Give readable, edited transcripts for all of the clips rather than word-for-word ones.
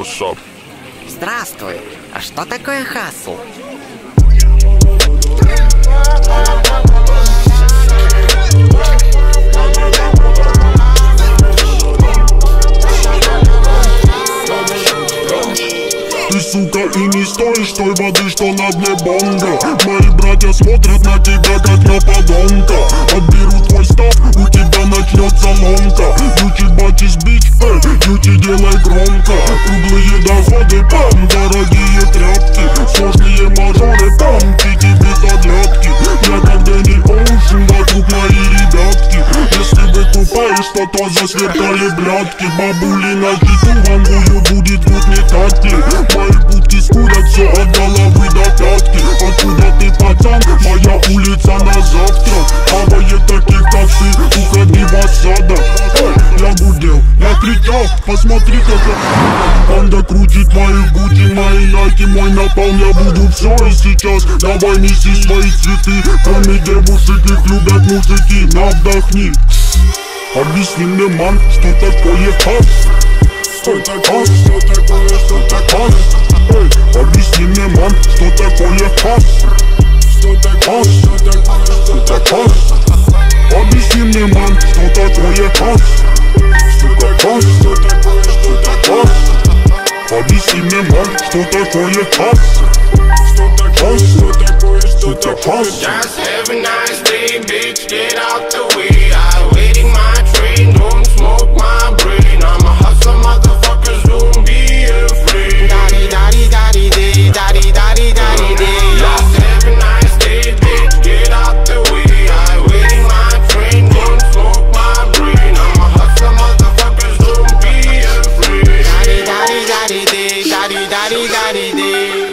what's up? Здравствуй. А что такое хасл? Ты, сука, и не стоишь той воды, что на дне бонга. Мои братья смотрят на тебя, как на подонка. Отберу твой став, у тебя начнется ломка. Ючи бачишь бич, ючи делай громко. Круглые доходы, пам, дорогие тряпки. Сложные мажоры, пам, чики без оглядки. Я как Дэнни Оушен, вокруг мои ребятки. Если вы купаешь, то засверкали блядки. Бабули на хиту вангую будет гуд метать ли. Мои будки скурят все от головы до пятки. Откуда ты, пацан? Моя улица на завтра. Хавает таких, как ты, уходи в осадок. Я гудел, я кричал, посмотри, как я. Банда крутит мои гуди, мои найки, мой напал. Я буду все и сейчас. Давай неси свои цветы. Кроме девушек, их любят мужики. На, вдохни. Объясни мне, ман, что такое хас? Что такое, хас? Объясни мне, ман, что такое хас? Что такое, хас? Объясни мне, ман, что такое хас? Что такое, хас? Объясни мне, ман, что такое хас? Что такое, хас? Just have a nice day, bitch, get out the way. I'm waiting my train, don't smoke my brain. I'm a hustler, motherfuckers, don't be afraid. Daddy, daddy, daddy, day, daddy, daddy, daddy, day. Just have a nice day, bitch, get out the way. I'm waiting my train, don't smoke my brain. I'm a hustler, motherfuckers, don't be afraid. Daddy, daddy, daddy, day, daddy, daddy, daddy, day.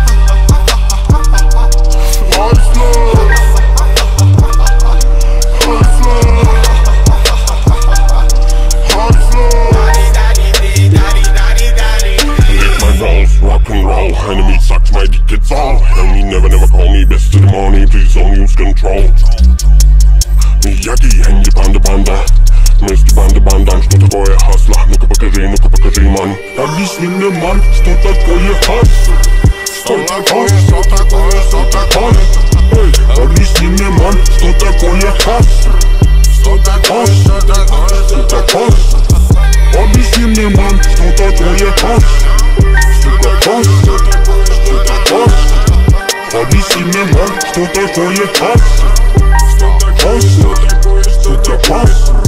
Enemy sucks my dick, it's all. Enemy never call me best of the morning, please don't use control. Miyagi, hängi банда. Вместе банда, что такое хасла? Ну-ка покажи, ман. Объясни мне, ман, что такое хас? Что такое, хас? Объясни мне, ман, что такое хас? Что такое, хас? Объясни мне, ман, что такое хас? Объясни мне, ман, что такое хас? Что такое, хас?